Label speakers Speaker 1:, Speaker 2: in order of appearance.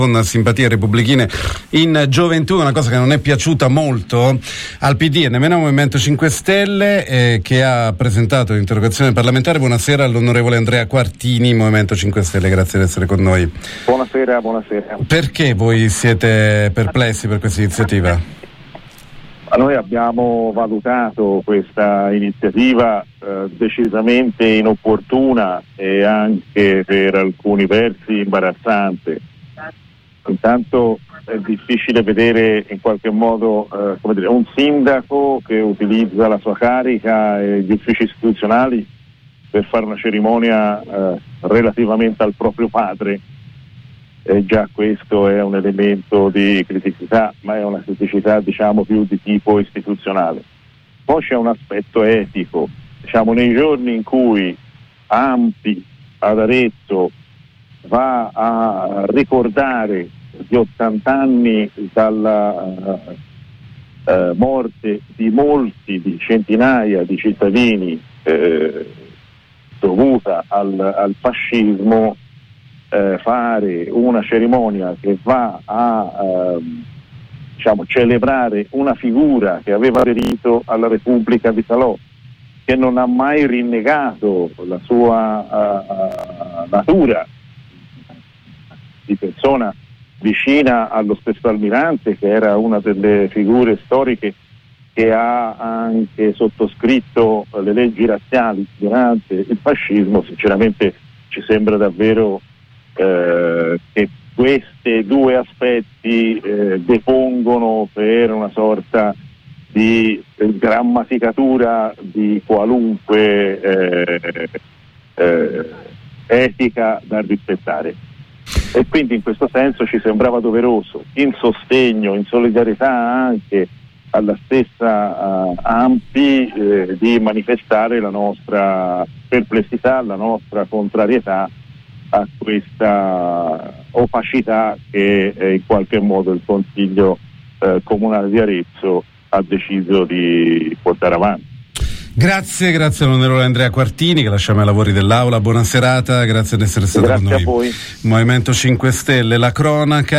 Speaker 1: con simpatie repubblichine in gioventù, una cosa che non è piaciuta molto al PD e nemmeno al Movimento 5 Stelle, che ha presentato l'interrogazione parlamentare. Buonasera all'onorevole Andrea Quartini, Movimento 5 Stelle, grazie di essere con noi.
Speaker 2: Buonasera.
Speaker 1: Perché voi siete perplessi per questa iniziativa?
Speaker 2: Noi abbiamo valutato questa iniziativa decisamente inopportuna e anche per alcuni versi imbarazzante. Intanto è difficile vedere in qualche modo un sindaco che utilizza la sua carica e gli uffici istituzionali per fare una cerimonia relativamente al proprio padre. Già questo è un elemento di criticità, ma è una criticità più di tipo istituzionale. Poi c'è un aspetto etico, nei giorni in cui ANPI ad Arezzo va a ricordare gli 80 anni dalla morte di centinaia di cittadini dovuta al fascismo, fare una cerimonia che va a celebrare una figura che aveva aderito alla Repubblica di Salò, che non ha mai rinnegato la sua natura di persona vicina allo stesso Almirante, che era una delle figure storiche che ha anche sottoscritto le leggi razziali durante il fascismo. Sinceramente ci sembra davvero che questi due aspetti depongono per una sorta di grammaticatura di qualunque etica da rispettare. E quindi in questo senso ci sembrava doveroso, in sostegno, in solidarietà anche alla stessa ANPI, di manifestare la nostra perplessità, la nostra contrarietà a questa opacità che in qualche modo il Consiglio Comunale di Arezzo ha deciso di portare avanti.
Speaker 1: Grazie all'onorevole Andrea Quartini, che lasciamo ai lavori dell'Aula. Buona serata, grazie di essere stato con noi.
Speaker 2: Grazie a voi.
Speaker 1: Movimento 5 Stelle, la cronaca.